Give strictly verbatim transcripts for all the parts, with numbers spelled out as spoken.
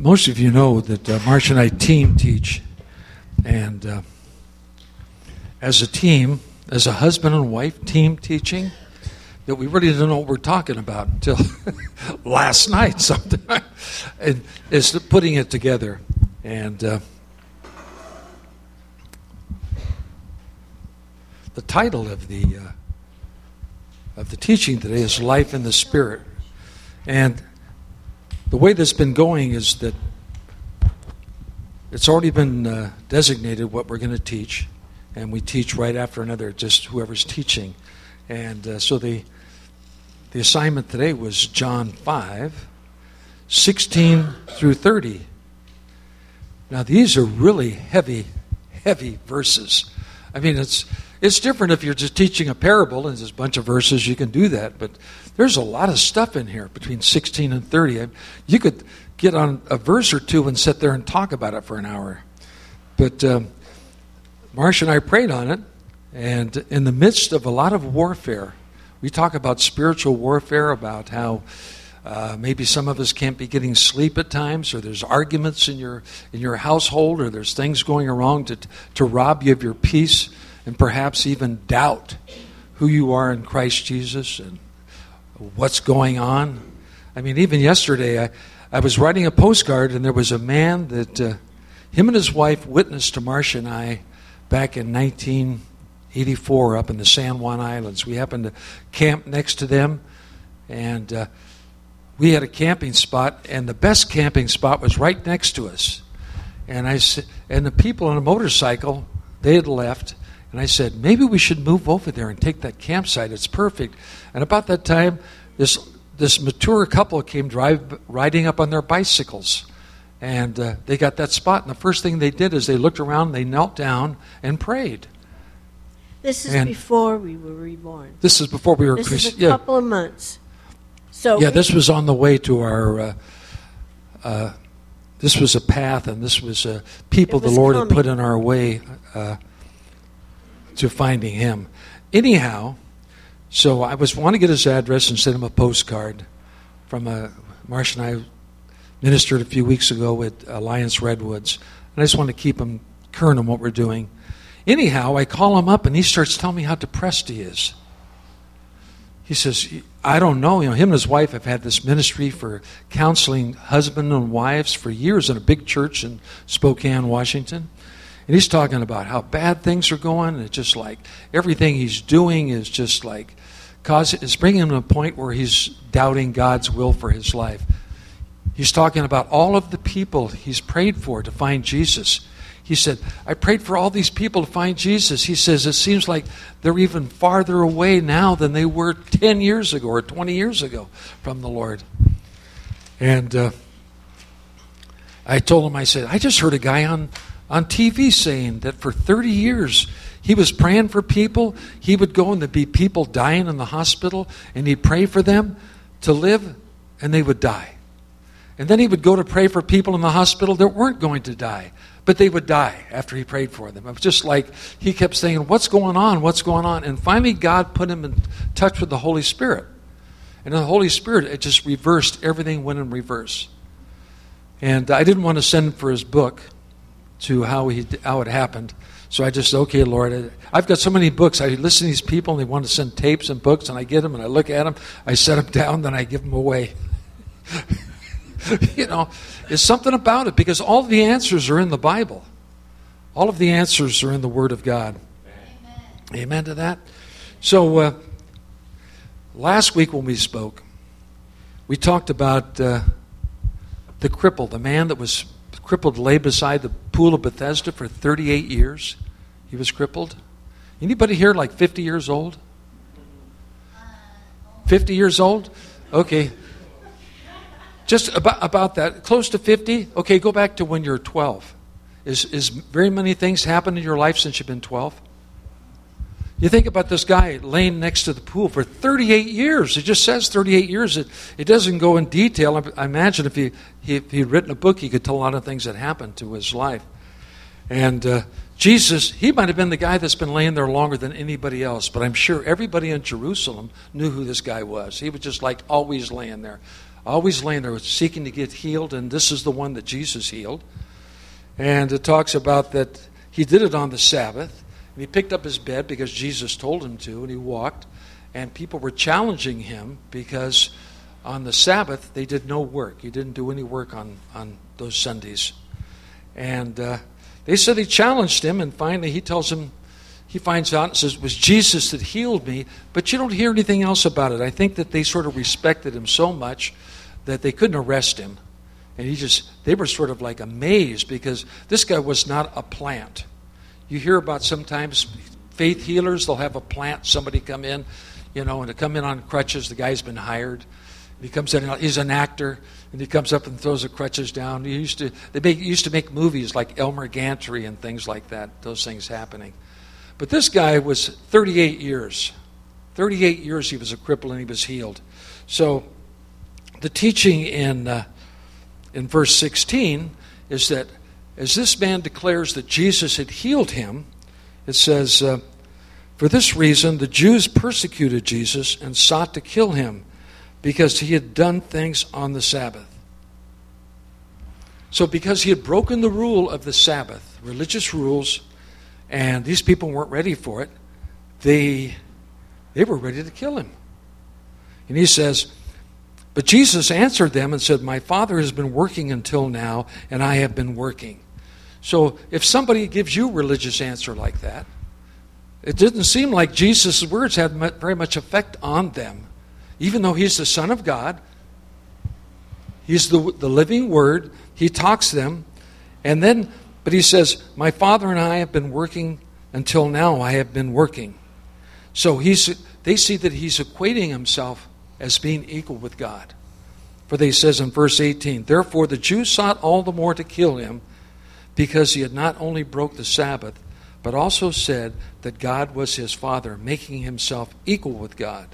Most of you know that uh, Marcia and I team teach, and uh, as a team, as a husband and wife team teaching, that we really didn't know what we're talking about until last night sometime, and it's putting it together. And uh, the title of the uh, of the teaching today is Life in the Spirit. And the way that's been going is that it's already been uh, designated what we're going to teach, and we teach right after another, just whoever's teaching. And uh, so the the assignment today was John five, sixteen through thirty. Now these are really heavy, heavy verses. I mean, it's it's different if you're just teaching a parable and there's a bunch of verses, you can do that, but there's a lot of stuff in here between sixteen and thirty. You could get on a verse or two and sit there and talk about it for an hour. But um, Marcia and I prayed on it, and in the midst of a lot of warfare, we talk about spiritual warfare, about how uh, maybe some of us can't be getting sleep at times, or there's arguments in your in your household, or there's things going wrong to to rob you of your peace, and perhaps even doubt who you are in Christ Jesus and what's going on. I mean, even yesterday, I, I was writing a postcard, and there was a man that uh, him and his wife witnessed to Marcia and I back in nineteen eighty-four up in the San Juan Islands. We happened to camp next to them, and uh, we had a camping spot, and the best camping spot was right next to us. And I said, and the people on a motorcycle, they had left. And I said, maybe we should move over there and take that campsite. It's perfect. And about that time, this this mature couple came drive, riding up on their bicycles. And uh, they got that spot. And the first thing they did is they looked around, they knelt down and prayed. This is and before we were reborn. This is before we were This Christian. is a couple yeah. of months. So yeah, this was on the way to our... Uh, uh, this was a path, and this was uh, people was the Lord coming. had put in our way uh, to finding Him. Anyhow, so I was want to get his address and send him a postcard from a Marcia and I ministered a few weeks ago at Alliance Redwoods, and I just want to keep him current on what we're doing. Anyhow, I call him up, and he starts telling me how depressed he is. He says, I don't know. You know, him and his wife have had this ministry for counseling husband and wives for years in a big church in Spokane, Washington. And he's talking about how bad things are going. And it's just like everything he's doing is just like, cause it's bringing him to a point where he's doubting God's will for his life. He's talking about all of the people he's prayed for to find Jesus. He said, I prayed for all these people to find Jesus. He says, it seems like they're even farther away now than they were ten years ago or twenty years ago from the Lord. And uh, I told him, I said, I just heard a guy on, on T V saying that for thirty years he was praying for people. He would go and there'd be people dying in the hospital, and he'd pray for them to live, and they would die. And then he would go to pray for people in the hospital that weren't going to die, but they would die after he prayed for them. It was just like he kept saying, what's going on? What's going on? And finally God put him in touch with the Holy Spirit. And the Holy Spirit, it just reversed. Everything went in reverse. And I didn't want to send him for his book to how he how it happened. So I just said, okay, Lord, I've got so many books. I listen to these people, and they want to send tapes and books, and I get them, and I look at them. I set them down, then I give them away. You know, there's something about it, because all the answers are in the Bible. All of the answers are in the Word of God. Amen, Amen to that. So uh, last week when we spoke, we talked about uh, the cripple, the man that was crippled lay beside the pool of Bethesda for thirty-eight years. He was crippled. Anybody here like fifty years old? fifty years old? Okay. Just about about that, close to fifty. Okay, go back to when you're twelve. Is is very many things happened in your life since you've been twelve? You think about this guy laying next to the pool for thirty-eight years. It just says thirty-eight years. It it doesn't go in detail. I, I imagine if he, he if he'd written a book, he could tell a lot of things that happened to his life. And uh, Jesus, he might have been the guy that's been laying there longer than anybody else. But I'm sure everybody in Jerusalem knew who this guy was. He was just like always laying there. always laying there seeking to get healed, and this is the one that Jesus healed. And it talks about that he did it on the Sabbath, and he picked up his bed because Jesus told him to, and he walked, and people were challenging him because on the Sabbath they did no work. He didn't do any work on, on those Sundays. And uh, they said he challenged him, and finally he tells him, he finds out and says, it was Jesus that healed me, but you don't hear anything else about it. I think that they sort of respected him so much that they couldn't arrest him. And he just, they were sort of like amazed because this guy was not a plant. You hear about sometimes faith healers, they'll have a plant, somebody come in, you know, and to come in on crutches, the guy's been hired. He comes in, he's an actor, and he comes up and throws the crutches down. He used to, they make, used to make movies like Elmer Gantry and things like that, those things happening. But this guy was thirty-eight years. thirty-eight years he was a cripple and he was healed. So the teaching in uh, in verse sixteen is that as this man declares that Jesus had healed him, it says, uh, for this reason the Jews persecuted Jesus and sought to kill him because he had done things on the Sabbath. So because he had broken the rule of the Sabbath, religious rules, and these people weren't ready for it, they, they were ready to kill him. And he says, but Jesus answered them and said, my Father has been working until now, and I have been working. So if somebody gives you a religious answer like that, it didn't seem like Jesus' words had very much effect on them. Even though he's the Son of God, he's the, the living Word, he talks to them, and then, but he says, my Father and I have been working until now, I have been working. So he's, they see that he's equating himself as being equal with God. For they says in verse eighteen, therefore the Jews sought all the more to kill him, because he had not only broke the Sabbath, but also said that God was his Father, making himself equal with God.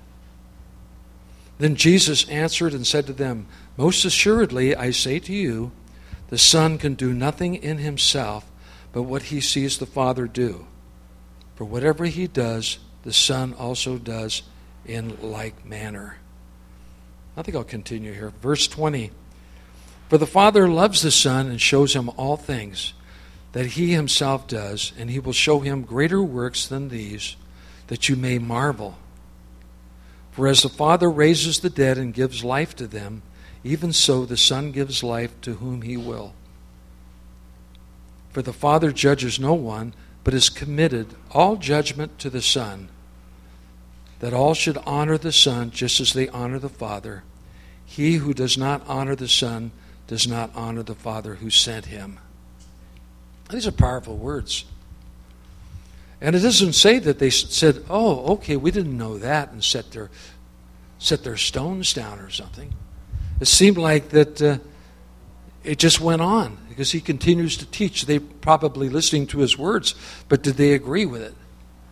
Then Jesus answered and said to them, most assuredly I say to you, the Son can do nothing in himself but what he sees the Father do. For whatever he does, the Son also does in like manner. I think I'll continue here. Verse twenty. For the Father loves the Son and shows him all things that he himself does, and he will show him greater works than these, that you may marvel. For as the Father raises the dead and gives life to them, even so the Son gives life to whom he will. For the Father judges no one, but has committed all judgment to the Son, that all should honor the Son just as they honor the Father. He who does not honor the Son does not honor the Father who sent him. These are powerful words. And it doesn't say that they said, oh, okay, we didn't know that, and set their, set their stones down or something. It seemed like that uh, it just went on because he continues to teach. They probably listening to his words, but did they agree with it?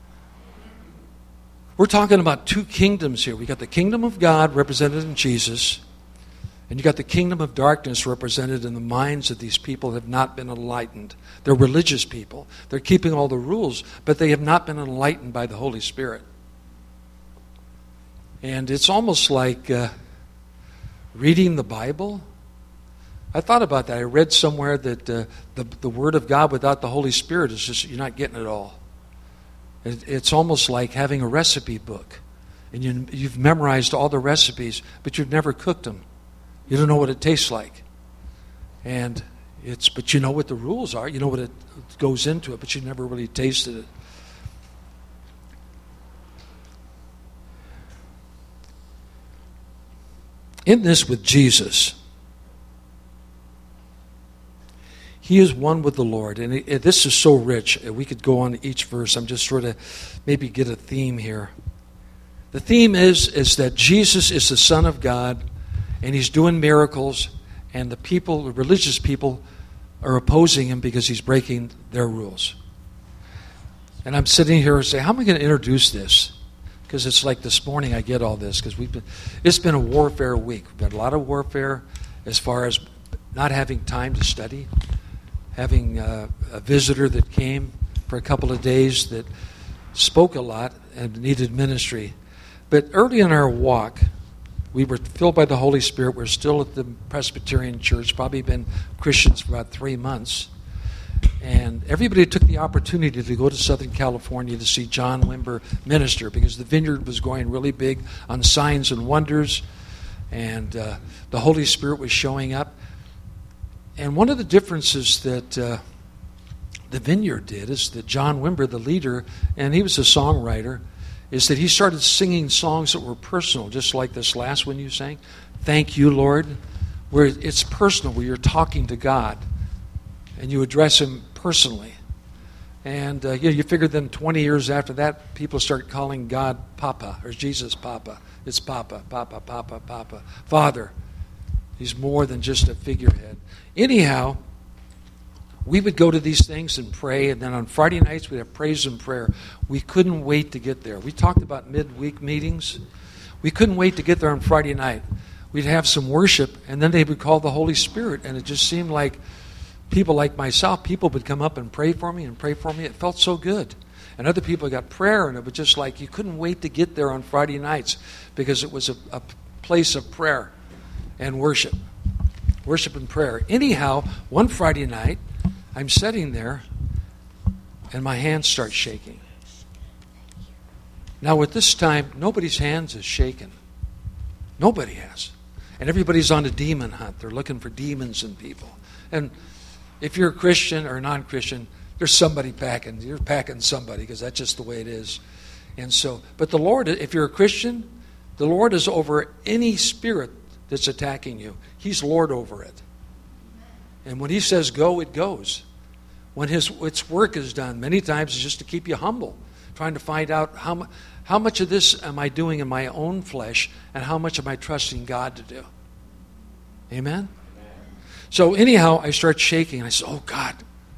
We're talking about two kingdoms here. We got the kingdom of God represented in Jesus, and you got the kingdom of darkness represented in the minds of these people who have not been enlightened. They're religious people. They're keeping all the rules, but they have not been enlightened by the Holy Spirit. And it's almost like uh, reading the Bible. I thought about that. I read somewhere that uh, the, the Word of God without the Holy Spirit is just, you're not getting it all. It, it's almost like having a recipe book. And you, you've memorized all the recipes, but you've never cooked them. You don't know what it tastes like. And it's, but you know what the rules are. You know what it goes into it, but you never really tasted it. In this with Jesus, he is one with the Lord. And it, it, this is so rich. We could go on each verse. I'm just sort of maybe get a theme here. The theme is, is that Jesus is the Son of God, and he's doing miracles, and the people, the religious people, are opposing him because he's breaking their rules. And I'm sitting here and saying, how am I going to introduce this? Because it's like this morning I get all this, because we've been, it's been a warfare week. We've had a lot of warfare as far as not having time to study, having uh, a visitor that came for a couple of days that spoke a lot and needed ministry. But early in our walk, we were filled by the Holy Spirit. We're still at the Presbyterian Church, probably been Christians for about three months. And everybody took the opportunity to go to Southern California to see John Wimber minister, because the Vineyard was going really big on signs and wonders, and uh, the Holy Spirit was showing up. And one of the differences that uh, the Vineyard did is that John Wimber, the leader, and he was a songwriter, is that he started singing songs that were personal, just like this last one you sang, Thank You, Lord, where it's personal, where you're talking to God and you address Him personally. And uh, you know, you figure then twenty years after that, people start calling God Papa, or Jesus Papa. It's Papa, Papa, Papa, Papa. Father. He's more than just a figurehead. Anyhow, we would go to these things and pray, and then on Friday nights we'd have praise and prayer. We couldn't wait to get there. We talked about midweek meetings. We couldn't wait to get there on Friday night. We'd have some worship, and then they would call the Holy Spirit, and it just seemed like people like myself, people would come up and pray for me and pray for me. It felt so good. And other people got prayer, and it was just like you couldn't wait to get there on Friday nights, because it was a, a place of prayer and worship. Worship and prayer. Anyhow, one Friday night, I'm sitting there, and my hands start shaking. Now, at this time, nobody's hands is shaking. Nobody has. And everybody's on a demon hunt. They're looking for demons in people. And if you're a Christian or non-Christian, there's somebody packing. You're packing somebody, because that's just the way it is. And so, but the Lord, if you're a Christian, the Lord is over any spirit that's attacking you. He's Lord over it. And when He says go, it goes. When His its work is done, many times it's just to keep you humble, trying to find out how, mu- how much of this am I doing in my own flesh, and how much am I trusting God to do. Amen? So anyhow, I start shaking. I said, oh, God,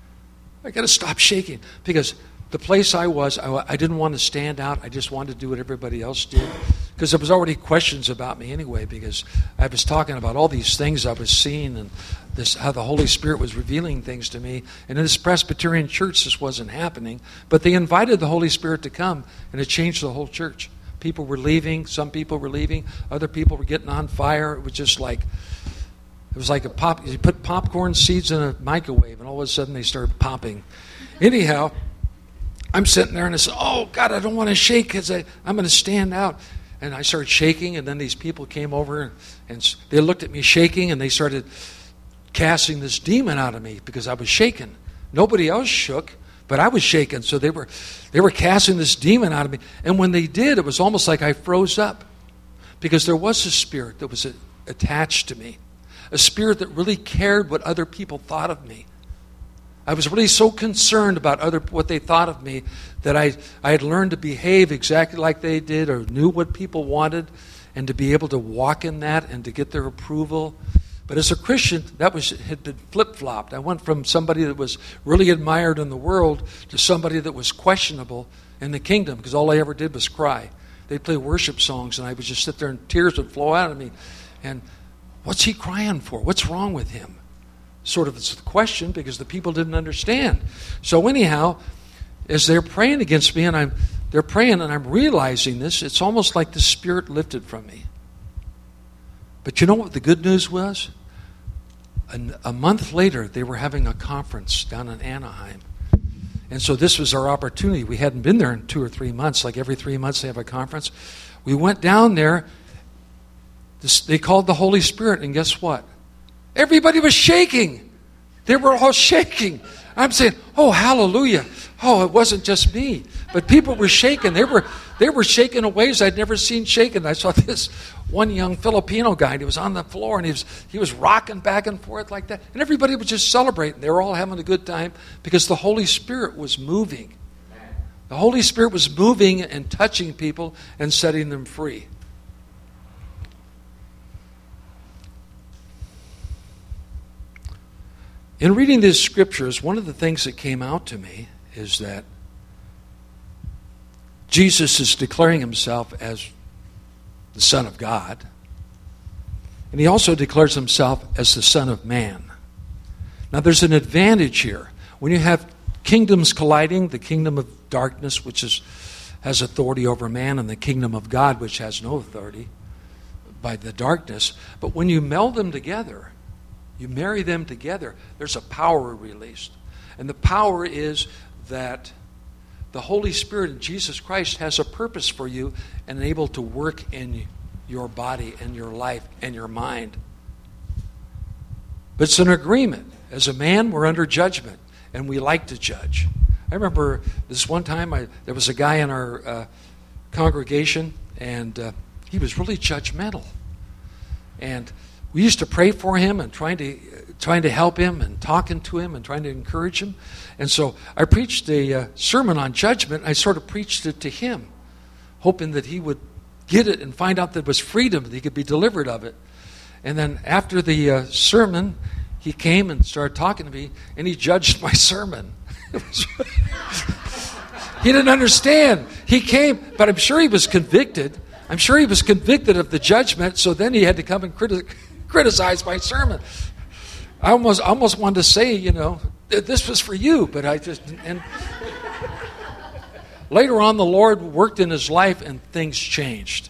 I got to stop shaking. Because the place I was, I, I didn't want to stand out. I just wanted to do what everybody else did. Because there was already questions about me anyway, because I was talking about all these things I was seeing, and this how the Holy Spirit was revealing things to me. And in this Presbyterian church, this wasn't happening. But they invited the Holy Spirit to come, and it changed the whole church. People were leaving. Some people were leaving. Other people were getting on fire. It was just like... It was like a pop. You put popcorn seeds in a microwave, and all of a sudden they started popping. Anyhow, I'm sitting there, and I said, oh, God, I don't want to shake, because I'm going to stand out. And I started shaking, and then these people came over, and, and they looked at me shaking, and they started casting this demon out of me, because I was shaking. Nobody else shook, but I was shaking. So they were, they were casting this demon out of me. And when they did, it was almost like I froze up, because there was a spirit that was attached to me. A spirit that really cared what other people thought of me. I was really so concerned about other what they thought of me that I, I had learned to behave exactly like they did, or knew what people wanted, and to be able to walk in that and to get their approval. But as a Christian, that was had been flip-flopped. I went from somebody that was really admired in the world to somebody that was questionable in the kingdom, because all I ever did was cry. They'd play worship songs, and I would just sit there, and tears would flow out of me. And what's he crying for? What's wrong with him? Sort of it's the question, because the people didn't understand. So anyhow, as they're praying against me, and I'm they're praying, and I'm realizing this, it's almost like the spirit lifted from me. But you know what the good news was? A, a month later, they were having a conference down in Anaheim. And so this was our opportunity. We hadn't been there in two or three months. Like every three months they have a conference. We went down there. This, they called the Holy Spirit, and guess what? Everybody was shaking. They were all shaking. I'm saying, oh, hallelujah. Oh, it wasn't just me. But people were shaking. They were they were shaking in ways I'd never seen shaken. I saw this one young Filipino guy, and he was on the floor, and he was, he was rocking back and forth like that. And everybody was just celebrating. They were all having a good time, because the Holy Spirit was moving. The Holy Spirit was moving and touching people and setting them free. In reading these scriptures, one of the things that came out to me is that Jesus is declaring himself as the Son of God, and he also declares himself as the Son of Man. Now, there's an advantage here. When you have kingdoms colliding, the kingdom of darkness, which is, has authority over man, and the kingdom of God, which has no authority, by the darkness. But when you meld them together, you marry them together, there's a power released. And the power is that the Holy Spirit in Jesus Christ has a purpose for you and able to work in your body and your life and your mind. But it's an agreement. As a man, we're under judgment, and we like to judge. I remember this one time, I, there was a guy in our uh, congregation, and uh, he was really judgmental. And we used to pray for him and trying to trying to help him and talking to him and trying to encourage him. And so I preached a uh, sermon on judgment. I sort of preached it to him, hoping that he would get it and find out that it was freedom, that he could be delivered of it. And then after the uh, sermon, he came and started talking to me, and he judged my sermon. He didn't understand. He came, but I'm sure he was convicted. I'm sure he was convicted of the judgment, so then he had to come and criti- criticize my sermon. I almost almost wanted to say, you know, this was for you, but I just... and later on, the Lord worked in his life, and things changed.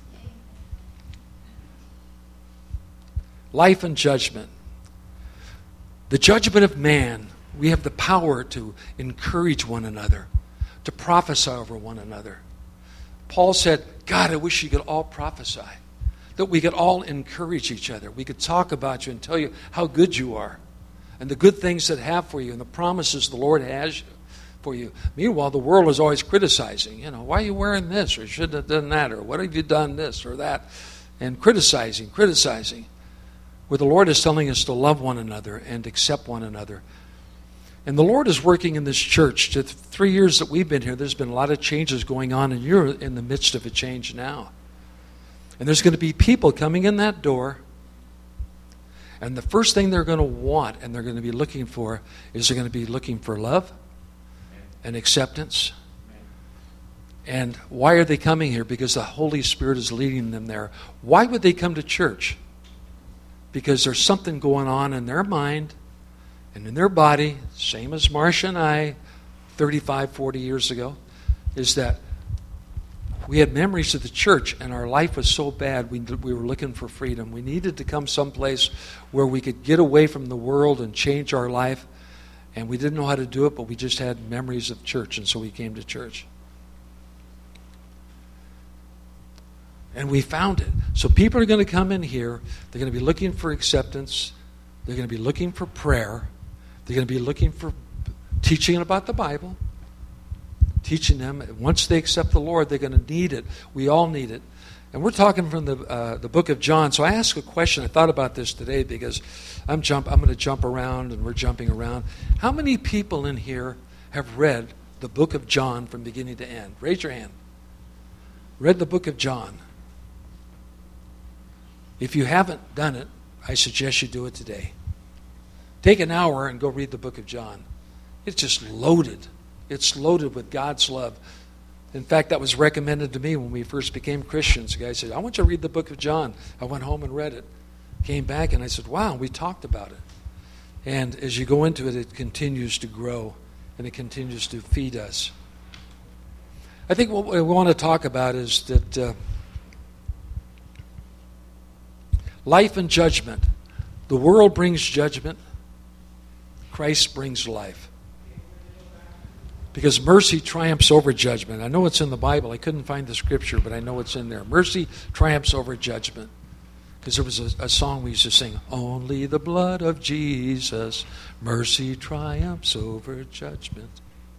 Life and judgment. The judgment of man, we have the power to encourage one another, to prophesy over one another. Paul said, God, I wish you could all prophesy, that we could all encourage each other. We could talk about you and tell you how good you are and the good things that have for you and the promises the Lord has for you. Meanwhile, the world is always criticizing. You know, why are you wearing this? Or you shouldn't have done that. Or what have you done this or that? And criticizing, criticizing. Where the Lord is telling us to love one another and accept one another. And the Lord is working in this church. The three years that we've been here, there's been a lot of changes going on, and you're in the midst of a change now. And there's going to be people coming in that door, and the first thing they're going to want and they're going to be looking for is they're going to be looking for love and acceptance. And why are they coming here? Because the Holy Spirit is leading them there. Why would they come to church? Because there's something going on in their mind and in their body, same as Marcia and I thirty-five, forty years ago, is that we had memories of the church and our life was so bad we, we were looking for freedom. We needed to come someplace where we could get away from the world and change our life. And we didn't know how to do it, but we just had memories of church, and so we came to church. And we found it. So people are going to come in here. They're going to be looking for acceptance. They're going to be looking for prayer. They're going to be looking for teaching about the Bible. Teaching them. Once they accept the Lord, they're going to need it. We all need it. And we're talking from the uh, the book of John. So I asked a question. I thought about this today because I'm jump. I'm going to jump around, and we're jumping around. How many people in here have read the book of John from beginning to end? Raise your hand. Read the book of John. If you haven't done it, I suggest you do it today. Take an hour and go read the book of John. It's just loaded. It's loaded with God's love. In fact, that was recommended to me when we first became Christians. The guy said, I want you to read the book of John. I went home and read it. Came back and I said, wow, we talked about it. And as you go into it, it continues to grow and it continues to feed us. I think what we want to talk about is that uh, life and judgment. The world brings judgment. Christ brings life. Because mercy triumphs over judgment. I know it's in the Bible. I couldn't find the scripture, but I know it's in there. Mercy triumphs over judgment. Because there was a, a song we used to sing, only the blood of Jesus, mercy triumphs over judgment.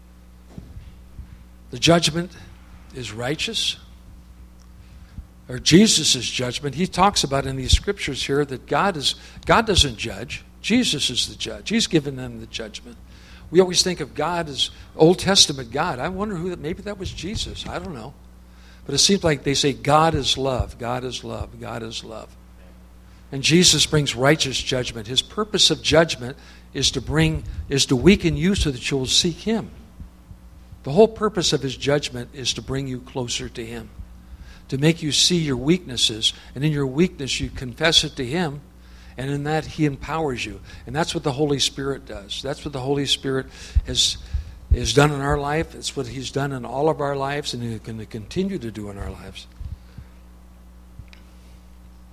The judgment is righteous. Or Jesus' judgment. He talks about in these scriptures here that God is God doesn't judge. Jesus is the judge. He's given them the judgment. We always think of God as Old Testament God. I wonder who that, maybe that was Jesus. I don't know. But it seems like they say God is love, God is love, God is love. And Jesus brings righteous judgment. His purpose of judgment is to bring, is to weaken you so that you'll seek Him. The whole purpose of His judgment is to bring you closer to Him. To make you see your weaknesses, and in your weakness you confess it to Him, and in that He empowers you. And that's what the Holy Spirit does. That's what the Holy Spirit has, has done in our life. It's what He's done in all of our lives, and He's going to continue to do in our lives.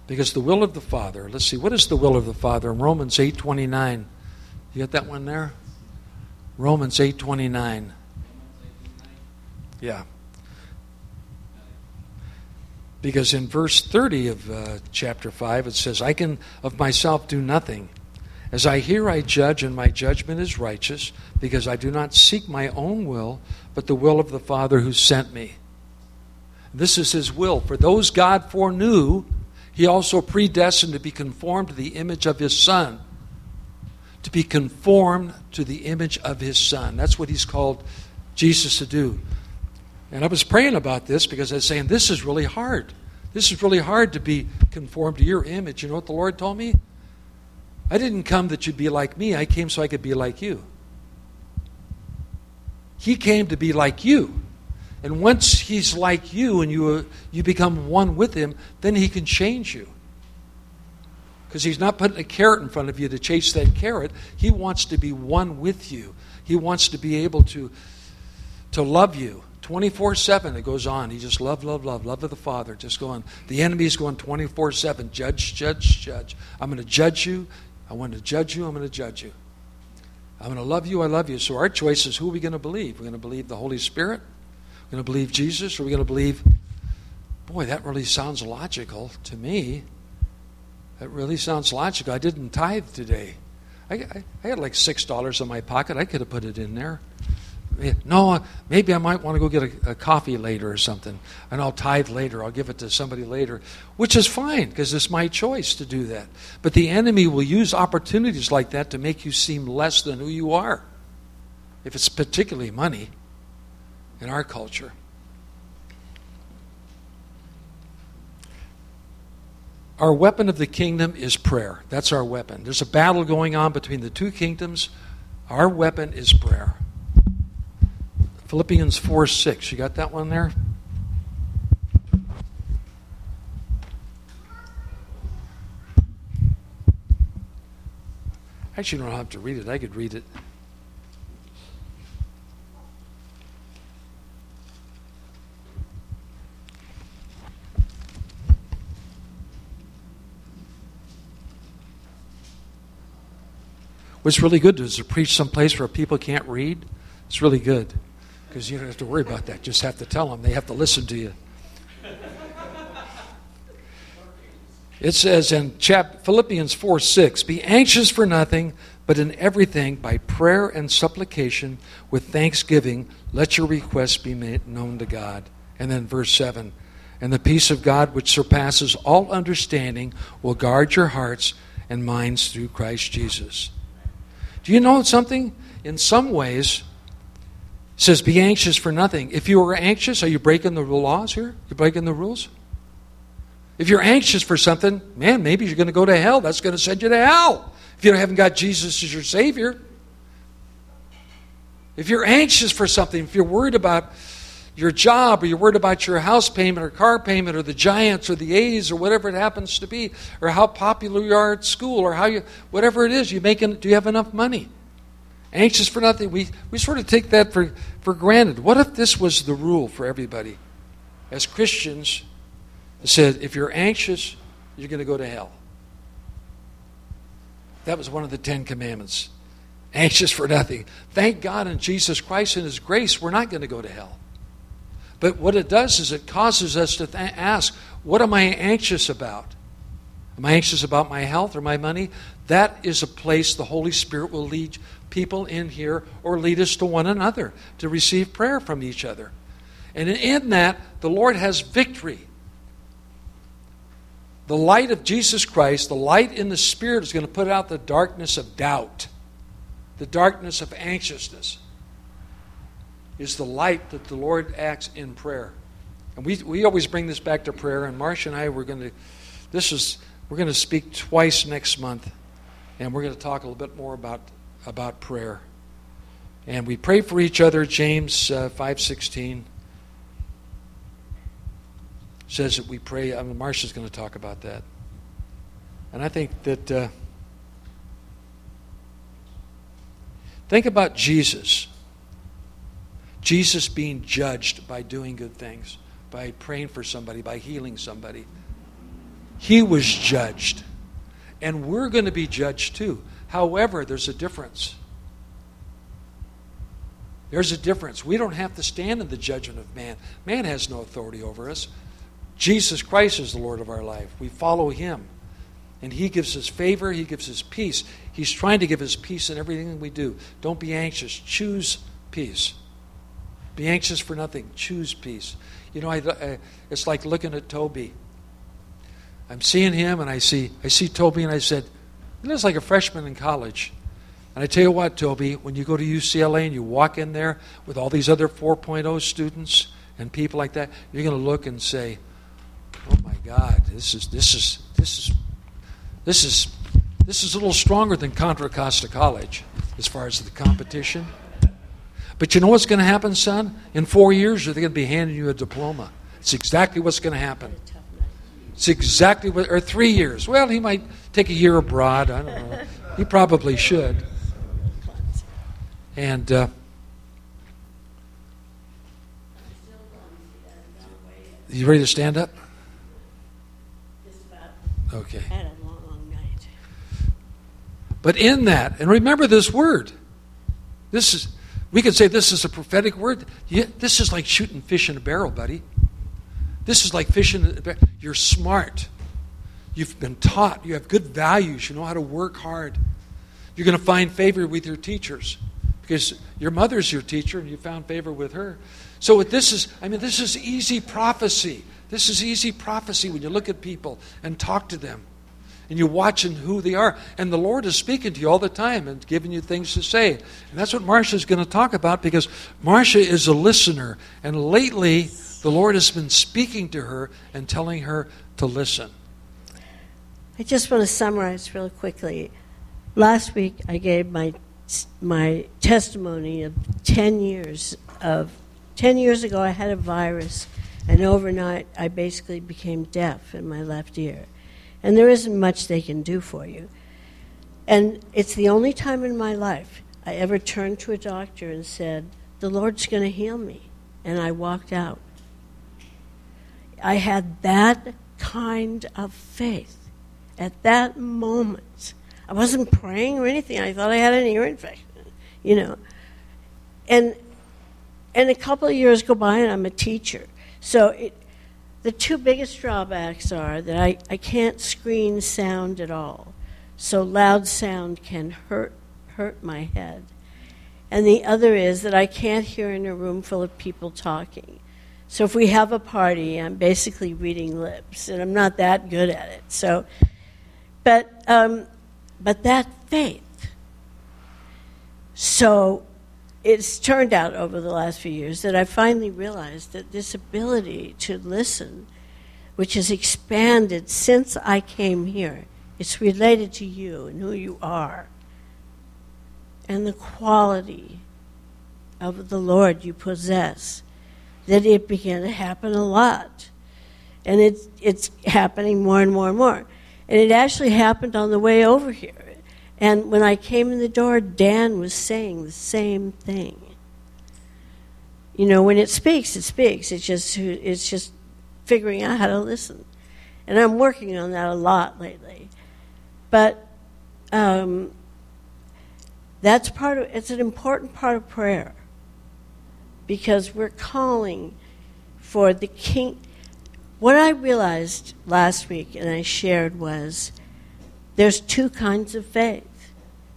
Because the will of the Father, let's see, what is the will of the Father? In Romans eight twenty-nine. You got that one there? Romans eight twenty-nine. Yeah. Because in verse thirty of uh, chapter five, it says, I can of myself do nothing. As I hear, I judge, and my judgment is righteous, because I do not seek my own will, but the will of the Father who sent me. This is his will. For those God foreknew, he also predestined to be conformed to the image of his Son. To be conformed to the image of his Son. That's what he's called Jesus to do. And I was praying about this because I was saying, this is really hard. This is really hard to be conformed to your image. You know what the Lord told me? I didn't come that you'd be like me. I came so I could be like you. He came to be like you. And once he's like you and you, uh, you become one with him, then he can change you. Because he's not putting a carrot in front of you to chase that carrot. He wants to be one with you. He wants to be able to, to love you. twenty-four seven, it goes on. He just love, love, love, love of the Father. Just going. The enemy's going twenty-four seven. Judge, judge, judge. I'm going to judge you. I want to judge you. I'm going to judge you. I'm going to love you. I love you. So our choice is, who are we going to believe? We're going to believe the Holy Spirit? We're going to believe Jesus? Or are we going to believe, boy, that really sounds logical to me. That really sounds logical. I didn't tithe today. I, I, I had like six dollars in my pocket. I could have put it in there. No, maybe I might want to go get a, a coffee later or something, and I'll tithe later. I'll give it to somebody later, which is fine because it's my choice to do that. But the enemy will use opportunities like that to make you seem less than who you are, if it's particularly money in our culture. Our weapon of the kingdom is prayer. That's our weapon. There's a battle going on between the two kingdoms. Our weapon is prayer. Philippians four six. You got that one there? Actually, you don't have to read it. I could read it. What's really good is to preach someplace where people can't read. It's really good. Because you don't have to worry about that. Just have to tell them. They have to listen to you. It says in chap- Philippians four six, be anxious for nothing, but in everything, by prayer and supplication, with thanksgiving, let your requests be made known to God. And then verse seven, and the peace of God, which surpasses all understanding, will guard your hearts and minds through Christ Jesus. Do you know something? In some ways, it says, be anxious for nothing. If you are anxious, are you breaking the laws here? You're breaking the rules? If you're anxious for something, man, maybe you're going to go to hell. That's going to send you to hell if you haven't got Jesus as your Savior. If you're anxious for something, if you're worried about your job, or you're worried about your house payment or car payment or the Giants or the A's or whatever it happens to be, or how popular you are at school, or how you, whatever it is, you making, do you have enough money? Anxious for nothing. We, we sort of take that for, for granted. What if this was the rule for everybody? As Christians, it said, if you're anxious, you're going to go to hell. That was one of the Ten Commandments. Anxious for nothing. Thank God in Jesus Christ and His grace, we're not going to go to hell. But what it does is it causes us to th- ask, what am I anxious about? Am I anxious about my health or my money? That is a place the Holy Spirit will lead people in here or lead us to one another to receive prayer from each other. And in that, the Lord has victory. The light of Jesus Christ, the light in the Spirit, is going to put out the darkness of doubt, the darkness of anxiousness. Is the light that the Lord acts in prayer. And we we always bring this back to prayer, and Marcia and I, we're going to, this is, we're going to speak twice next month, and we're going to talk a little bit more about, about prayer. And we pray for each other. James uh, five sixteen says that we pray. I mean, Marcia's going to talk about that. And I think that, uh, think about Jesus. Jesus being judged by doing good things, by praying for somebody, by healing somebody. He was judged. And we're going to be judged too. However, there's a difference. There's a difference. We don't have to stand in the judgment of man. Man has no authority over us. Jesus Christ is the Lord of our life. We follow Him. And He gives us favor. He gives us peace. He's trying to give us peace in everything we do. Don't be anxious. Choose peace. Be anxious for nothing. Choose peace. You know, I, I, it's like looking at Toby. I'm seeing him, and I see I see Toby, and I said, he looks like a freshman in college. And I tell you what, Toby, when you go to U C L A and you walk in there with all these other four point oh students and people like that, you're going to look and say, "Oh my God, this is this is this is this is this is a little stronger than Contra Costa College as far as the competition." But you know what's going to happen, son? In four years, they're going to be handing you a diploma. It's exactly what's going to happen. It's exactly what, or three years. Well, he might take a year abroad. I don't know. He probably should. And uh, you ready to stand up? Okay. I had a long, long night. But in that, and remember this word. This is, we could say this is a prophetic word. Yeah, this is like shooting fish in a barrel, buddy. This is like fishing in a barrel. You're smart. You've been taught. You have good values. You know how to work hard. You're going to find favor with your teachers because your mother's your teacher and you found favor with her. So this is, I mean, this is easy prophecy. This is easy prophecy when you look at people and talk to them. And you're watching who they are. And the Lord is speaking to you all the time and giving you things to say. And that's what Marcia is going to talk about because Marcia is a listener. And lately, the Lord has been speaking to her and telling her to listen. I just want to summarize real quickly. Last week, I gave my my testimony of ten years of ten years ago. I had a virus, and overnight, I basically became deaf in my left ear. And there isn't much they can do for you. And it's the only time in my life I ever turned to a doctor and said, "The Lord's going to heal me." And I walked out. I had that kind of faith at that moment. I wasn't praying or anything. I thought I had an ear infection, you know. And and a couple of years go by, and I'm a teacher. So it, the two biggest drawbacks are that I, I can't screen sound at all. So loud sound can hurt hurt my head. And the other is that I can't hear in a room full of people talking. So if we have a party, I'm basically reading lips, and I'm not that good at it. So, but um, but that faith. So it's turned out over the last few years that I finally realized that this ability to listen, which has expanded since I came here, it's related to you and who you are, and the quality of the Lord you possess. That it began to happen a lot. And it's it's happening more and more and more. And it actually happened on the way over here. And when I came in the door, Dan was saying the same thing. You know, when it speaks, it speaks. It's just it's just figuring out how to listen. And I'm working on that a lot lately. But um, that's part of it's an important part of prayer. Because we're calling for the king. What I realized last week and I shared was there's two kinds of faith.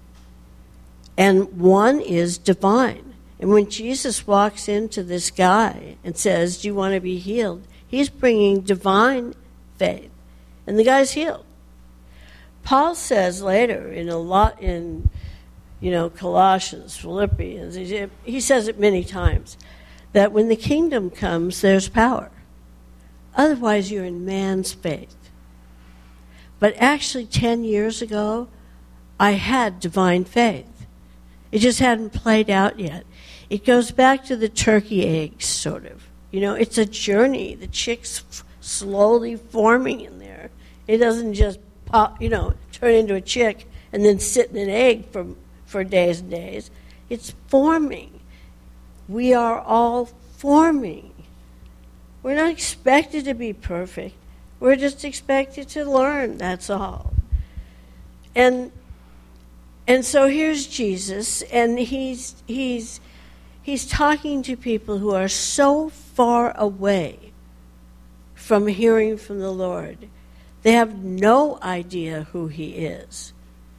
And one is divine. And when Jesus walks into this guy and says, "Do you want to be healed?" He's bringing divine faith. And the guy's healed. Paul says later in a lot in you know, Colossians, Philippians, he says it many times, that when the kingdom comes, there's power. Otherwise, you're in man's faith. But actually, ten years ago, I had divine faith. It just hadn't played out yet. It goes back to the turkey eggs, sort of. You know, it's a journey. The chick's f- slowly forming in there. It doesn't just pop, you know, turn into a chick and then sit in an egg for for days and days. It's forming. We are all forming. We're not expected to be perfect. We're just expected to learn, that's all. And and so here's Jesus, and he's he's he's talking to people who are so far away from hearing from the Lord. They have no idea who he is.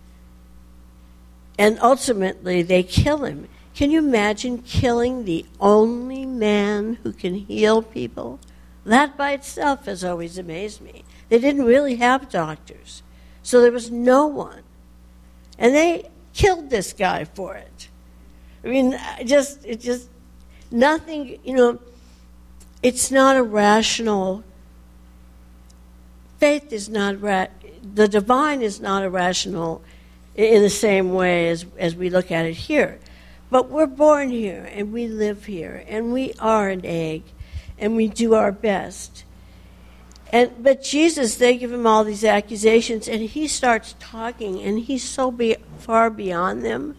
And ultimately, they kill him. Can you imagine killing the only man who can heal people? That by itself has always amazed me. They didn't really have doctors, so there was no one. And they killed this guy for it. I mean, just it just, nothing, you know, it's not a rational, faith is not, ra- the divine is not irrational in the same way as, as we look at it here. But we're born here, and we live here, and we are an egg, and we do our best. And but Jesus, they give him all these accusations, and he starts talking, and he's so be, far beyond them.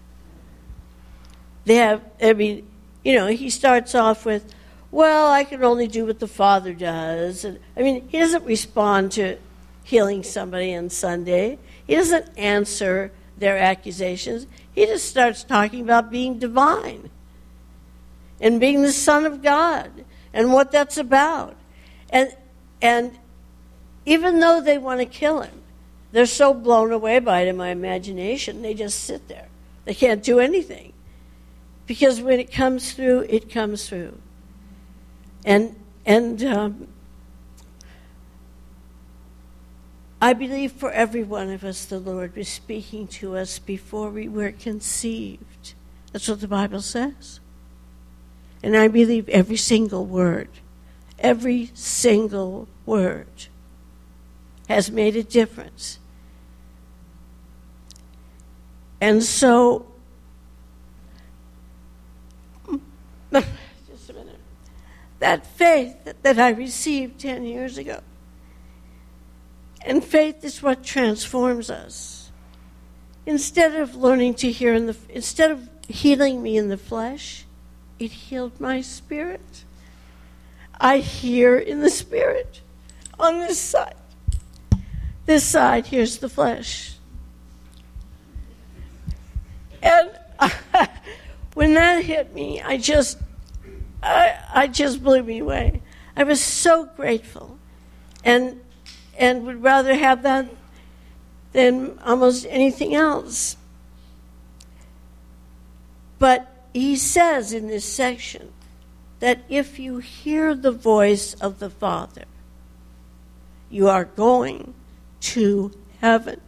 They have, I mean, you know, he starts off with, well, I can only do what the Father does. And, I mean, he doesn't respond to healing somebody on Sunday. He doesn't answer their accusations. He just starts talking about being divine and being the Son of God and what that's about. And and even though they want to kill him, they're so blown away by it in my imagination, they just sit there. They can't do anything. Because when it comes through, it comes through. And and um, I believe for every one of us, the Lord was speaking to us before we were conceived. That's what the Bible says. And I believe every single word, every single word has made a difference. And so, just a minute, that faith that, that I received ten years ago, and faith is what transforms us. Instead of learning to hear in the, instead of healing me in the flesh, it healed my spirit. I hear in the spirit on this side. This side, here's the flesh. And I, when that hit me, I just, I, I just blew me away. I was so grateful, and and would rather have that than almost anything else. But he says in this section that if you hear the voice of the Father, you are going to heaven.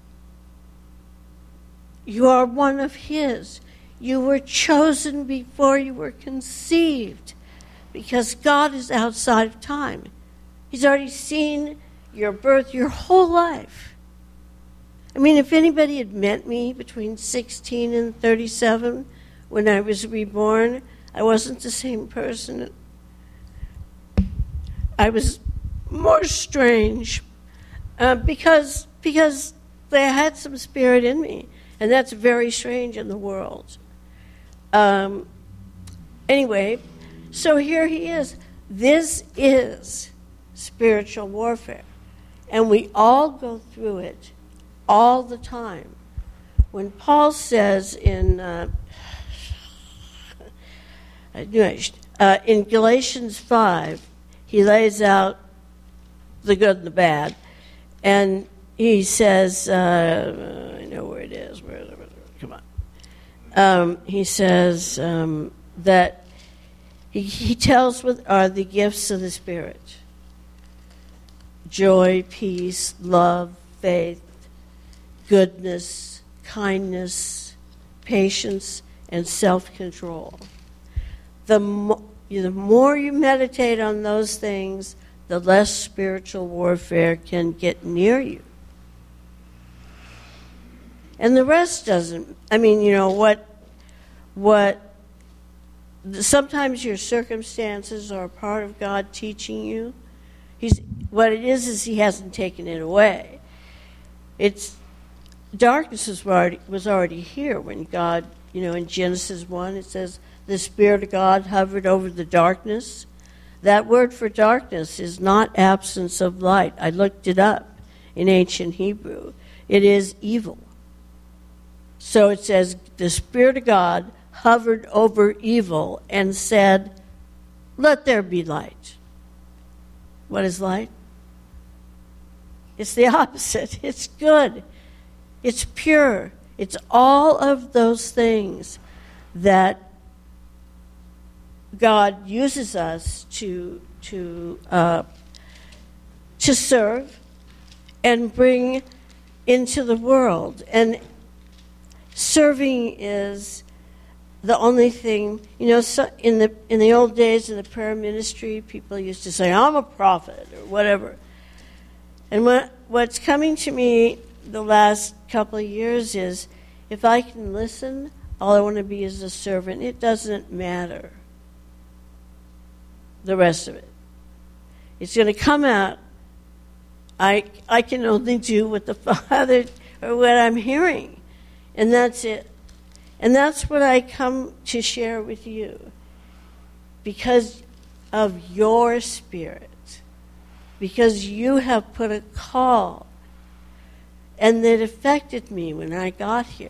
You are one of his. You were chosen before you were conceived, because God is outside of time. He's already seen your birth, your whole life. I mean, if anybody had met me between sixteen and thirty-seven when I was reborn, I wasn't the same person. I was more strange uh, because because they had some spirit in me, and that's very strange in the world. Um, anyway, so here he is. This is spiritual warfare. And we all go through it all the time. When Paul says in uh, uh, in Galatians five, he lays out the good and the bad, and he says, uh, I know where it is. Where is it? Come on. Um, he says um, that he, he tells what are the gifts of the Spirit. Joy, peace, love, faith, goodness, kindness, patience, and self-control. The, mo- the more you meditate on those things, the less spiritual warfare can get near you. And the rest doesn't. I mean, you know, what, what, sometimes your circumstances are part of God teaching you. He's, what it is is he hasn't taken it away. It's, darkness was already, was already here when God, you know, in Genesis one, it says, the Spirit of God hovered over the darkness. That word for darkness is not absence of light. I looked it up in ancient Hebrew. It is evil. So it says, the Spirit of God hovered over evil and said, let there be light. What is light? It's the opposite. It's good. It's pure. It's all of those things that God uses us to to uh, to serve and bring into the world. And serving is the only thing, you know. So in the in the old days in the prayer ministry, people used to say, "I'm a prophet" or whatever. And what what's coming to me the last couple of years is, if I can listen, all I want to be is a servant. It doesn't matter the rest of it. It's going to come out. I I can only do what the Father or what I'm hearing, and that's it. And that's what I come to share with you, because of your spirit, because you have put a call, and that affected me when I got here.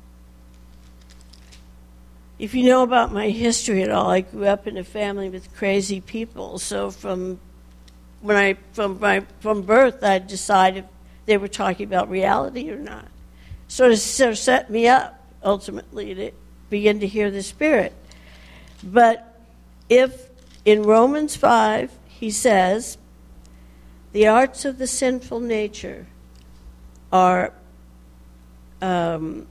If you know about my history at all, I grew up in a family with crazy people. So from when I from my from birth, I decided if they were talking about reality or not. Sort of, sort of set me up ultimately to begin to hear the Spirit. But if in Romans five he says, the arts of the sinful nature are um,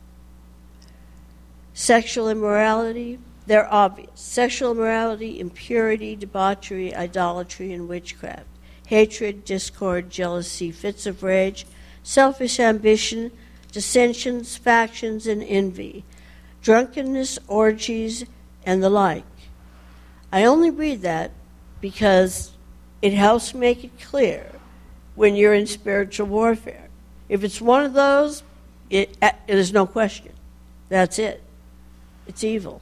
sexual immorality, they're obvious. Sexual immorality, impurity, debauchery, idolatry, and witchcraft. Hatred, discord, jealousy, fits of rage, selfish ambition, dissensions, factions, and envy, drunkenness, orgies, and the like. I only read that because it helps make it clear when you're in spiritual warfare. If it's one of those, it, it is no question. That's it. It's evil.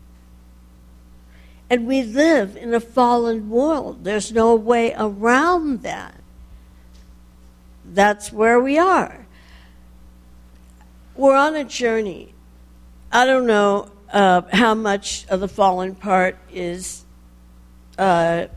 And we live in a fallen world. There's no way around that. That's where we are. We're on a journey. I don't know uh, how much of the fallen part is uh,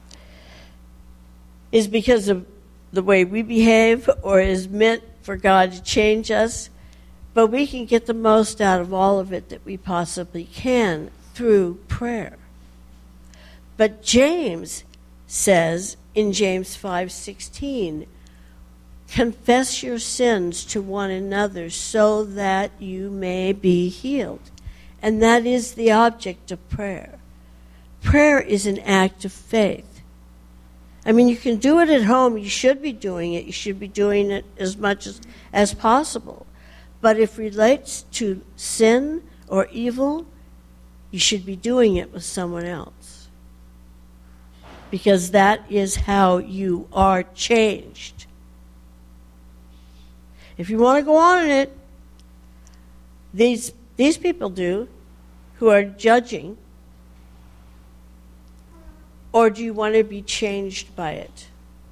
is because of the way we behave or is meant for God to change us. But we can get the most out of all of it that we possibly can through prayer. But James says in James five sixteen, confess your sins to one another so that you may be healed. And that is the object of prayer. Prayer is an act of faith. I mean, you can do it at home. You should be doing it. You should be doing it as much as, as possible. But if it relates to sin or evil, you should be doing it with someone else. Because that is how you are changed. If you want to go on in it, these, these people do, who are judging, or do you want to be changed by it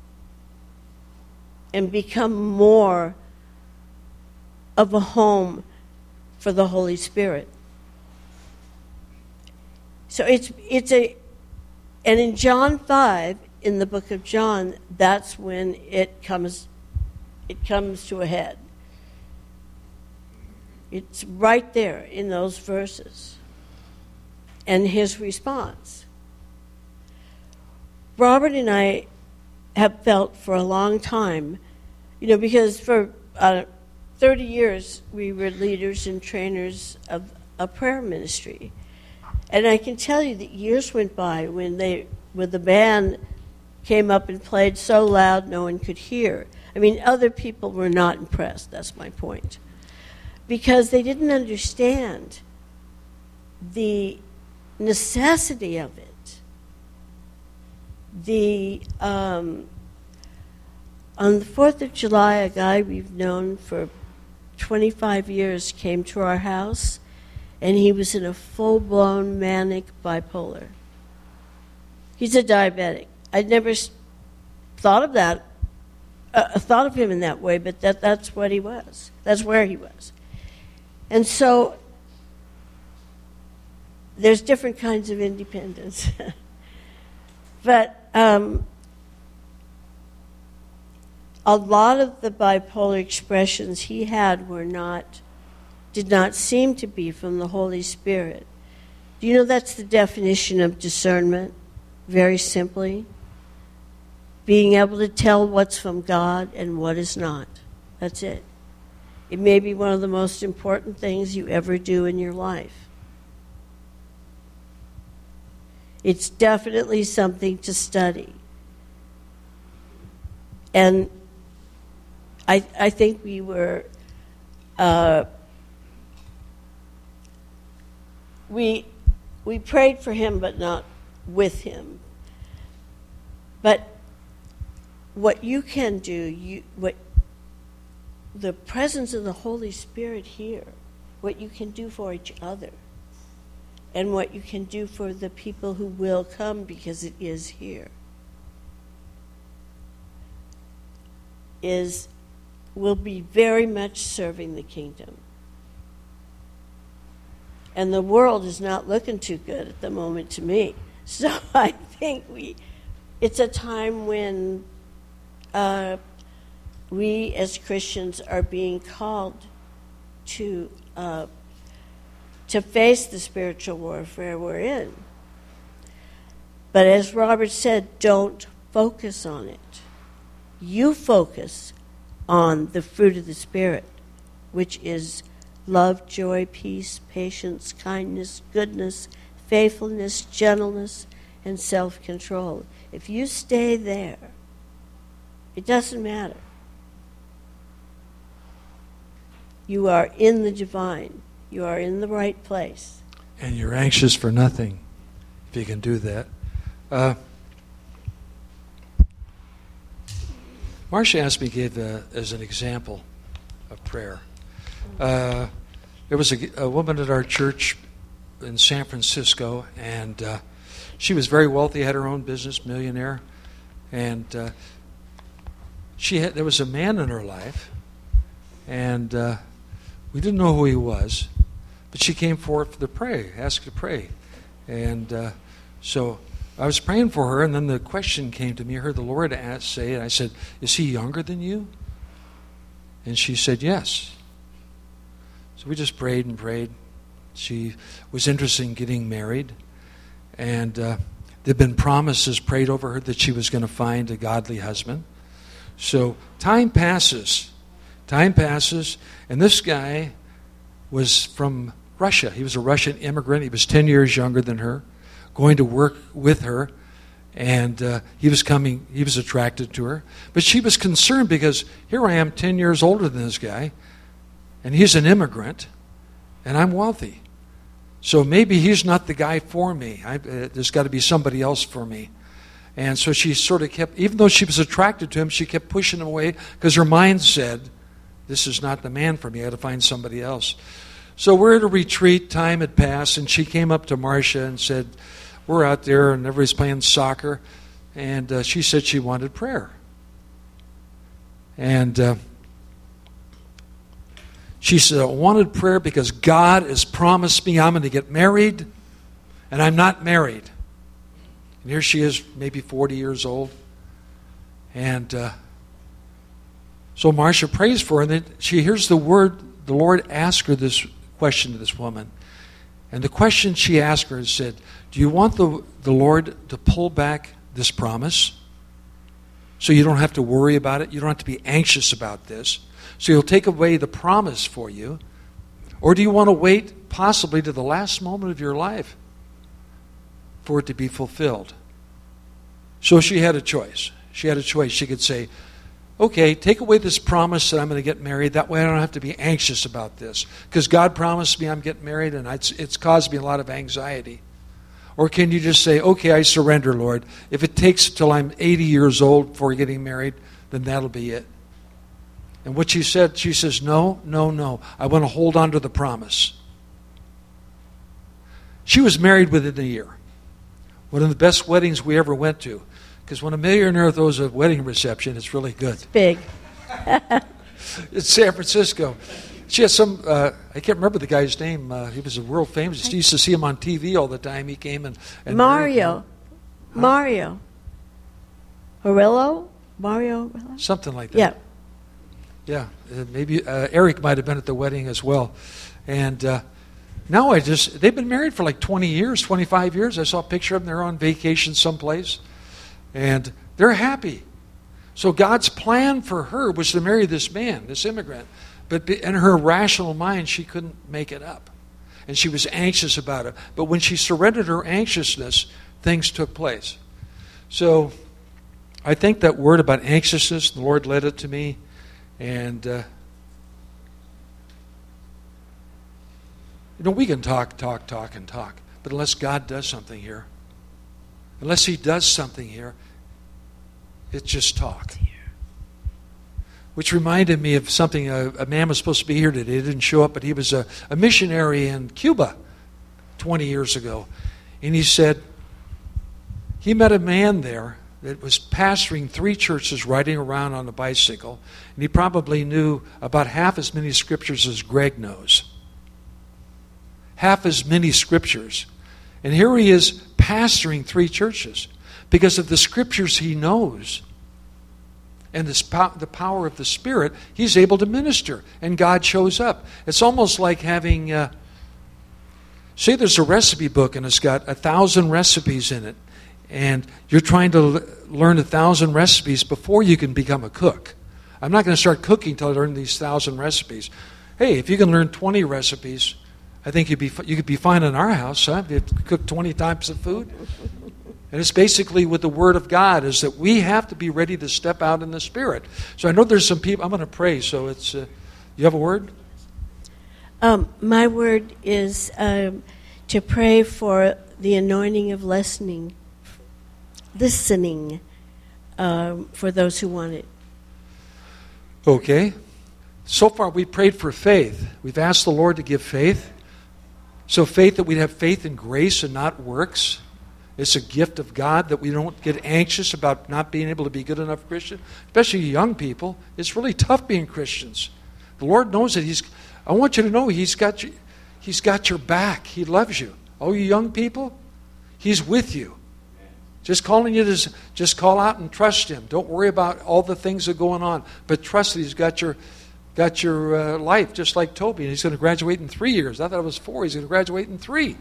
and become more of a home for the Holy Spirit? So it's it's a, and in John five, in the book of John, that's when it comes it comes to a head. It's right there in those verses. And his response. Robert and I have felt for a long time, you know, because for uh, thirty years we were leaders and trainers of a prayer ministry. And I can tell you that years went by when they, when the band came up and played so loud no one could hear. I mean, other people were not impressed, that's my point. Because they didn't understand the necessity of it. The um, on the fourth of July, a guy we've known for twenty-five years came to our house, and he was in a full-blown manic bipolar. He's a diabetic. I'd never thought of that, uh, thought of him in that way, but that, that's what he was. That's where he was. And so there's different kinds of independence. But um, a lot of the bipolar expressions he had were not, did not seem to be from the Holy Spirit. Do you know that's the definition of discernment? Very simply, being able to tell what's from God and what is not. That's it. It may be one of the most important things you ever do in your life. It's definitely something to study. And I, I think we were, uh, we, we prayed for him, but not with him. But what you can do, you what the presence of the Holy Spirit here, what you can do for each other, and what you can do for the people who will come because it is here, is will be very much serving the kingdom. And the world is not looking too good at the moment to me. So I think we, it's a time when uh, we as Christians are being called to uh, to face the spiritual warfare we're in. But as Robert said, don't focus on it. You focus on the fruit of the Spirit, which is love, joy, peace, patience, kindness, goodness, faithfulness, gentleness, and self-control. If you stay there, it doesn't matter. You are in the divine. You are in the right place. And you're anxious for nothing, if you can do that. Uh, Marcia asked me to give uh, as an example of prayer. Uh, there was a, a woman at our church in San Francisco, and uh, she was very wealthy, had her own business, millionaire, and uh, she had, there was a man in her life, and uh, we didn't know who he was, but she came forth to pray, asked to pray, and uh, so I was praying for her, and then the question came to me. I heard the Lord ask, say it. I said, "Is he younger than you?" And she said, "Yes." So we just prayed and prayed. She was interested in getting married, and uh, there'd been promises prayed over her that she was going to find a godly husband. So time passes. Time passes, and this guy was from Russia. He was a Russian immigrant. He was ten years younger than her, going to work with her, and uh, he was coming, he was attracted to her. But she was concerned because here I am ten years older than this guy, and he's an immigrant, and I'm wealthy. So maybe he's not the guy for me. I, uh, there's got to be somebody else for me. And so she sort of kept, even though she was attracted to him, she kept pushing him away because her mind said, this is not the man for me. I got to find somebody else. So we're at a retreat. Time had passed, and she came up to Marcia and said, we're out there, and everybody's playing soccer. And uh, she said she wanted prayer. And uh, she said, I wanted prayer because God has promised me I'm going to get married, and I'm not married. And here she is, maybe forty years old. And uh, so Marcia prays for her, and then she hears the word, the Lord asked her this question to this woman. And the question she asked her said, do you want the, the Lord to pull back this promise so you don't have to worry about it? You don't have to be anxious about this. So he'll take away the promise for you. Or do you want to wait possibly to the last moment of your life for it to be fulfilled? So she had a choice. She had a choice. She could say, okay, take away this promise that I'm going to get married. That way I don't have to be anxious about this. Because God promised me I'm getting married, and it's, it's caused me a lot of anxiety. Or can you just say, okay, I surrender, Lord. If it takes till I'm eighty years old before getting married, then that'll be it. And what she said, she says, no, no, no. I want to hold on to the promise. She was married within a year. One of the best weddings we ever went to. Because when a millionaire throws a wedding reception, it's really good. It's big. It's San Francisco. She had some, uh, I can't remember the guy's name. Uh, he was a world famous. I used to see him on T V all the time. He came and... and Mario. Huh? Mario. Orillo? Mario Orillo? Something like that. Yeah. Yeah. Uh, maybe uh, Eric might have been at the wedding as well. And uh, now I just, they've been married for like twenty years, twenty-five years. I saw a picture of them. They're on vacation someplace. And they're happy. So God's plan for her was to marry this man, this immigrant. But in her rational mind, she couldn't make it up. And she was anxious about it. But when she surrendered her anxiousness, things took place. So I think that word about anxiousness, the Lord led it to me. And, uh, you know, we can talk, talk, talk, and talk. But unless God does something here, unless He does something here, it's just talk. Which reminded me of something, a, a man was supposed to be here today. He didn't show up, but he was a, a missionary in Cuba twenty years ago. And he said he met a man there that was pastoring three churches, riding around on a bicycle. And he probably knew about half as many scriptures as Greg knows. Half as many scriptures. And here he is pastoring three churches because of the scriptures he knows. And this po- the power of the Spirit, he's able to minister, and God shows up. It's almost like having, uh, say there's a recipe book, and it's got a thousand recipes in it, and you're trying to l- learn a thousand recipes before you can become a cook. I'm not going to start cooking until I learn these thousand recipes. Hey, if you can learn twenty recipes, I think you'd be you could be fine in our house, huh? You cook twenty types of food. And it's basically with the Word of God is that we have to be ready to step out in the Spirit. So I know there's some people, I'm going to pray, so it's, uh, you have a word? Um, my word is um, to pray for the anointing of listening, listening um, for those who want it. Okay. So far we prayed for faith. We've asked the Lord to give faith. So faith that we'd have faith in grace and not works. It's a gift of God that we don't get anxious about not being able to be good enough Christian, especially young people. It's really tough being Christians. The Lord knows that He's, I want you to know He's got you, He's got your back. He loves you. Oh, you young people, He's with you. Just calling you to just call out and trust Him. Don't worry about all the things that are going on, but trust that He's got your got your uh, life, just like Toby. And he's going to graduate in three years. I thought it was four. He's going to graduate in three.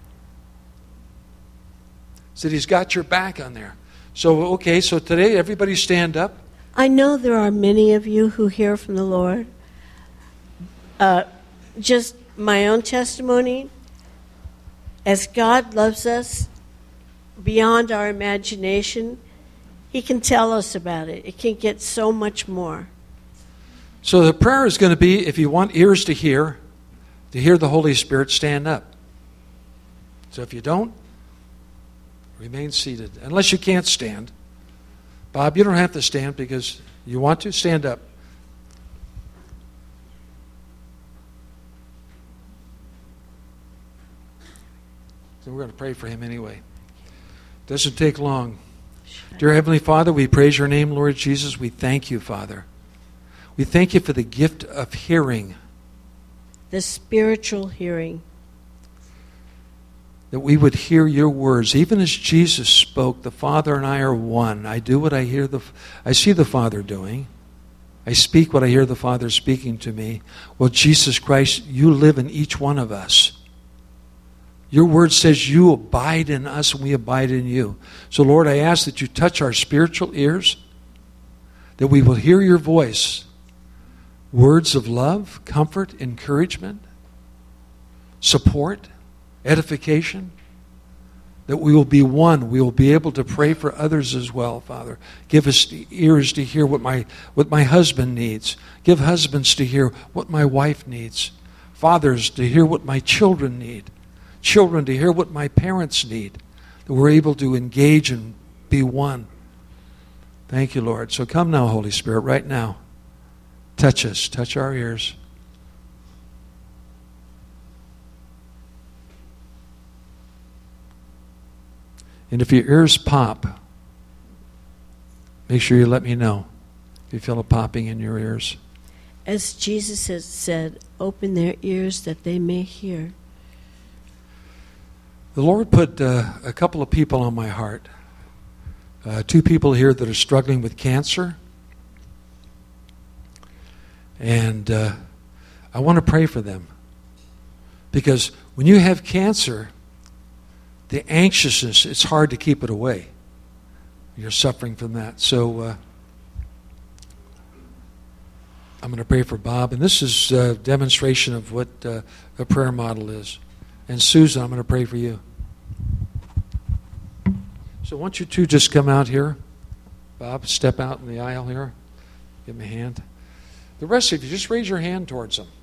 Said He's got your back on there. So, okay, so today everybody stand up. I know there are many of you who hear from the Lord. Uh, just my own testimony, as God loves us beyond our imagination, He can tell us about it. It can get so much more. So the prayer is going to be, if you want ears to hear, to hear the Holy Spirit, stand up. So if you don't, remain seated, unless you can't stand. Bob, you don't have to stand because you want to. Stand up. So we're going to pray for him anyway. Doesn't take long. Dear Heavenly Father, we praise your name, Lord Jesus. We thank you, Father. We thank you for the gift of hearing. The spiritual hearing. That we would hear your words. Even as Jesus spoke, the Father and I are one. I do what I hear the, I see the Father doing. I speak what I hear the Father speaking to me. Well, Jesus Christ, you live in each one of us. Your word says you abide in us and we abide in you. So, Lord, I ask that you touch our spiritual ears, that we will hear your voice. Words of love, comfort, encouragement, support, edification, that we will be one. We will be able to pray for others as well, Father. Give us ears to hear what my what my husband needs. Give husbands to hear what my wife needs. Fathers to hear what my children need. Children to hear what my parents need. That we're able to engage and be one. Thank you, Lord. So come now, Holy Spirit, right now. Touch us. Touch our ears. And if your ears pop, make sure you let me know if you feel a popping in your ears. As Jesus has said, open their ears that they may hear. The Lord put uh, a couple of people on my heart. Uh, two people here that are struggling with cancer. And uh, I want to pray for them. Because when you have cancer, the anxiousness, it's hard to keep it away. You're suffering from that. So uh, I'm going to pray for Bob. And this is a demonstration of what uh, a prayer model is. And Susan, I'm going to pray for you. So why don't you two just come out here. Bob, step out in the aisle here. Give me a hand. The rest of you, just raise your hand towards them.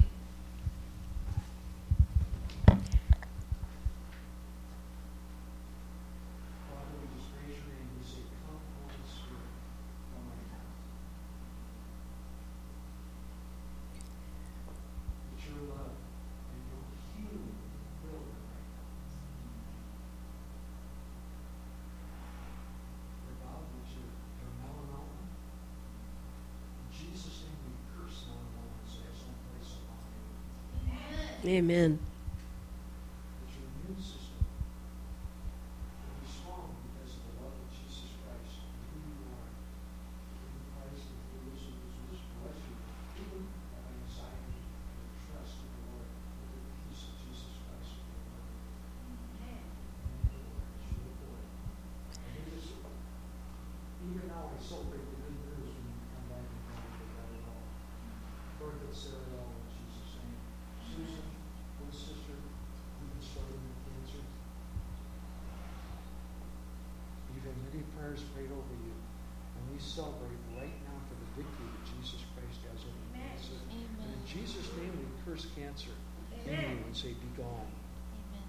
Amen. That your immune system will be strong because of the love of Jesus Christ and who you are. In Christ, and who is and who is bless you. Even have anxiety and trust in the Lord with the peace of Jesus Christ. Even now, I celebrate the good news when you come back and tell me about it all. Lord, consider it all in Jesus' name. Susan. Sister, you've been struggling with cancer. You've had many prayers prayed over you, and we celebrate right now for the victory that Jesus Christ has over cancer. Amen. And in Jesus' name, we curse cancer in you and say, "Be gone." Amen.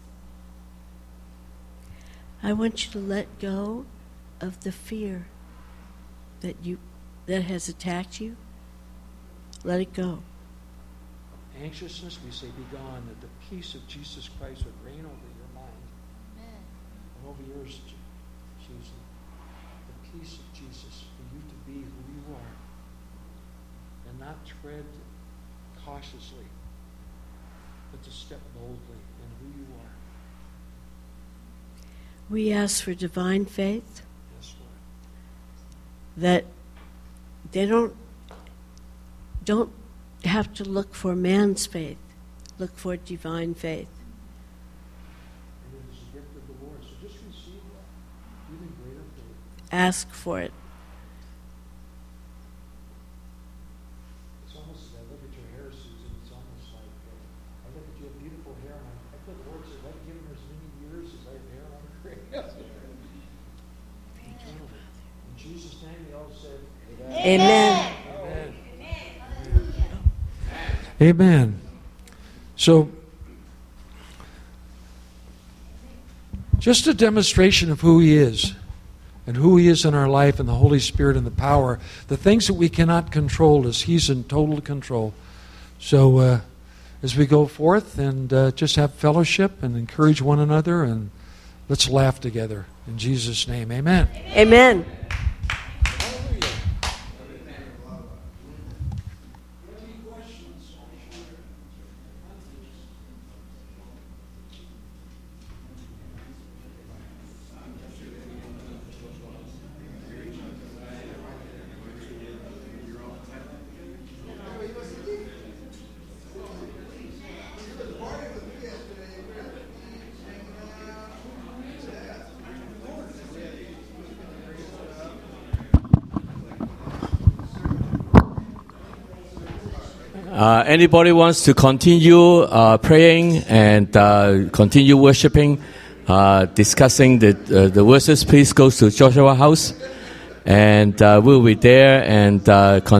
I want you to let go of the fear that you that has attacked you. Let it go. Anxiousness, we say, be gone, that the peace of Jesus Christ would reign over your mind. Amen. And over yours, Susan. The peace of Jesus for you to be who you are. And not tread cautiously, but to step boldly in who you are. We ask for divine faith. Yes, Lord. That they don't don't have to look for man's faith. Look for divine faith. And it is a gift of the Lord. So just receive that. Even greater faith. Ask for it. It's almost, I look at your hair, Susan, it's almost like, uh, I look at your beautiful hair, and I, I feel the Lord says, I've given her as many years as I have hair on her face. Eternally. In Jesus' name, we all said, Amen. Amen. Amen. Amen. So, just a demonstration of who He is and who He is in our life and the Holy Spirit and the power. The things that we cannot control is He's in total control. So, uh, as we go forth and uh, just have fellowship and encourage one another, and let's laugh together. In Jesus' name, amen. Amen. Uh, anybody wants to continue uh, praying and uh, continue worshiping, uh, discussing the uh, the verses, please go to Joshua House, and uh, we'll be there and uh, continue.